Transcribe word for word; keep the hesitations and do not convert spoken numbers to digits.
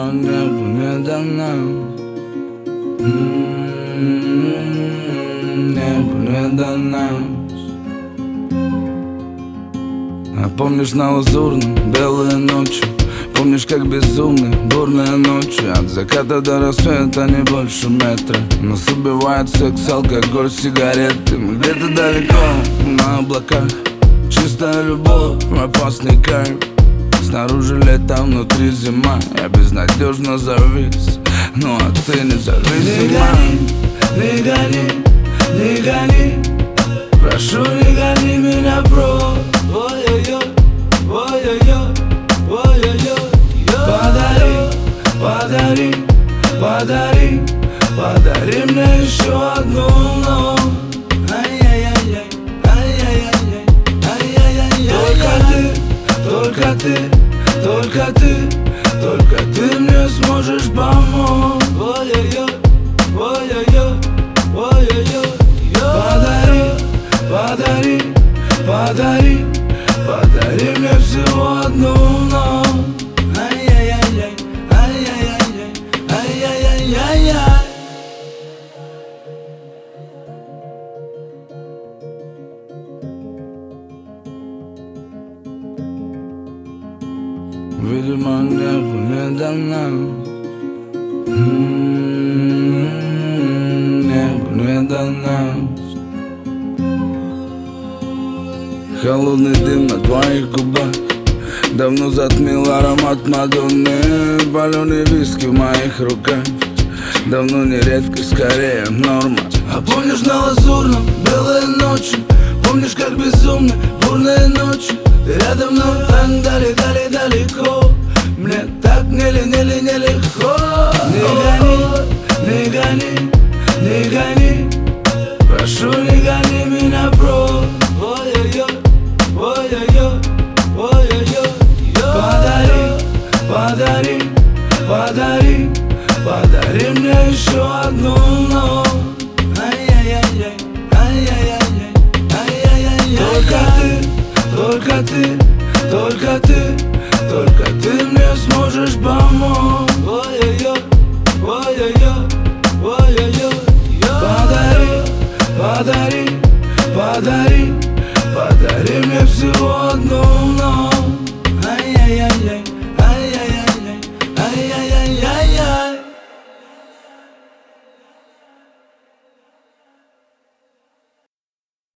Видимо, небо не до нас. Небо не до нас. А помнишь на Лазурном белые ночи? Помнишь, как безумны бурные ночи? От заката до рассвета не больше метра. Нас убивает секс, алкоголь, сигареты. Мы где-то далеко, на облаках. Чистая любовь, опасный кайф. Снаружи лето, внутри зима. Я безнадежно завис, ну а ты не зависима. Не гони, не гони, не гони. Прошу, не гони меня прочь. Ой-ой-ой, ой-ой-ой, ой-ой-ой. Подари, подари, подари, подари мне еще одну ночь. Ай-яй-яй-яй, ай-яй-яй-яй, ай-яй-яй-яй. Только ты, только ты, только ты, только ты мне сможешь помочь. Ой-ой-ой, ой-ой-ой, ой-ой-ой. Подари, подари, подари, подари мне всего одну ночь. Ай-яй-яй-яй, ай-яй-яй-яй, ай-яй-яй-яй. Видимо, небо не до нас. Небо не до нас. Холодный дым на твоих губах давно затмил аромат Мадонны. Паленый виски в моих руках давно не редкость, скорее норма. А помнишь на Лазурном белые ночи? Помнишь, как безумны бурные ночи? Ты рядом, но так дали-дали далеко. Мне так не-ли-не-ли нелегко. Не гони, не гони, не гони. Прошу, не гони меня прочь. Ой-ой-ой, ой-ой-ой, ой-ой-ой. Подари, подари, подари, подари мне еще одну ночь. Ай-яй-яй-яй, ай-яй-яй-яй, ай-яй-яй-яй. Только ты, только ты, только ты, только ты мне сможешь помочь.